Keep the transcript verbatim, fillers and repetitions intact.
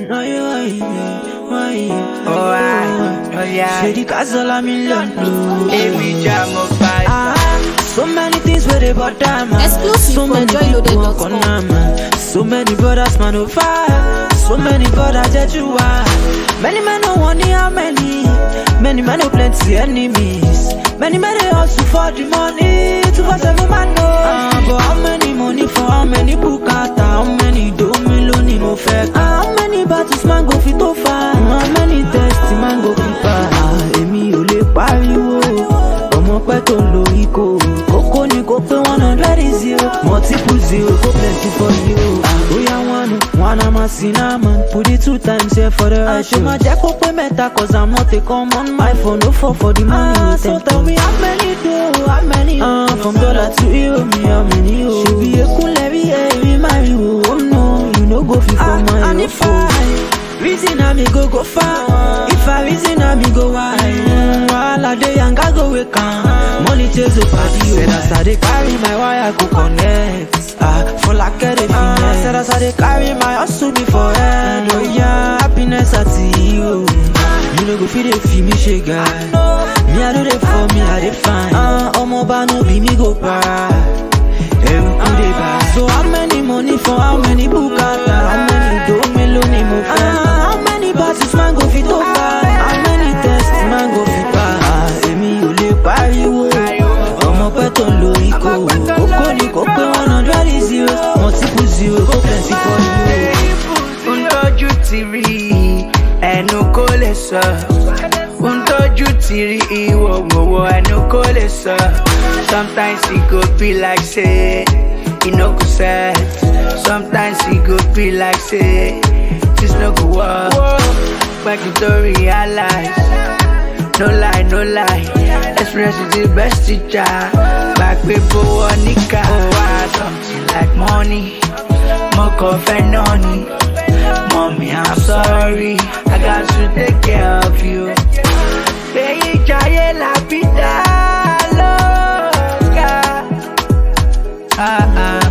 Oh, I, oh yeah. Say the castle a million. Every jam of five. Ah, so many things where they bought man. Exclusive So from many joy people loaded dot walk com. on man. So many brothers man on fire. So many brothers that you are. Many men don't want how many. Many men don't plenty enemies. Many men they hustle for the money. Two for seven man no. Ah, but how many money for how many bukata? How many do million mo fake? Ah, how many battles man go fit to far? How many tests man go fit far? Ah, emi ò lè pariwo. Ọmọ pẹ́ tó lo iko. Kókó ni kó pé one hundred is zero. Multiple zero go plenty for you. Ah, oya one one I'm a cinnamon. Put it two times here for the right show. Ma jẹ́ kó pé mẹ́ta cause I'm not a common. My phone no fall for the money. Ah, so tell me how many do, how many? Ah, from dollar to euro, me how many? Oh, she be a cool levy, every marry. Oh no, you no go fit for my and if I reason I me go go far. If I reason I me go wide. While I dey young I go wake up. Money chase a party. Said as I dey carry my wire go connect. Ah, for like a finesse. Said as I dey carry my hustle before end. Oh yeah, happiness at you. You no go feel the feel me shake guy. Me I do it for me I dey fine. Ah, omo ba no be me go para. Every day buy. So how many money for how many bukata? How many do million mo fẹ́? Ah, how many buses man go fit to buy? How many tests man go fit buy? Ah, èmi ò lè pariwo. Ọmọ pẹ́ tó lo iko. Kókó ni kó pé one hundred is zero. Multiple zero go plenty for you. Un tọ́jú ti rí ẹnu kò lè sọ. Un tọ́jú ti rí ìwọ gbowó ẹnu kò lè sọ. Sometimes it go be like say e no go set. Sometimes it go be like say this no go work. Back to realize. No lie, no lie. Experience is the best teacher. Back people want nika. Oh, I something like money. More coffee, noni. Mommy, I'm sorry. I got to take care of you. Baby, try la vida loca. Ah, ah.